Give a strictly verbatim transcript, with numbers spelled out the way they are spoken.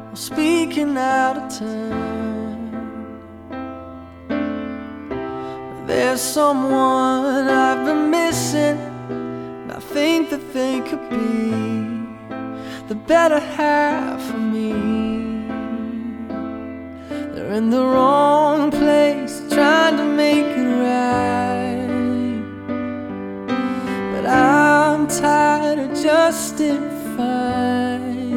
speaking out of turn. There's someone I've been missing, and I think that they could be the better half of me. They're in the wrong place, trying to make it right, but I'm tired of justifying